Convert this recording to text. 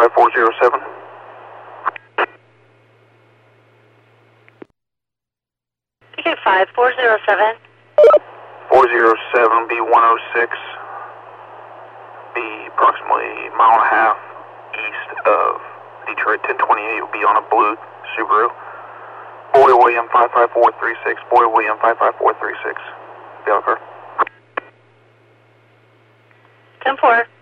5407. Okay, 5407. 407 be 106. Be approximately a mile and a half east of Detroit. 1028 will be on a blue Subaru. Boy William 55436. Boy William 55436. Be on the car. 10-4.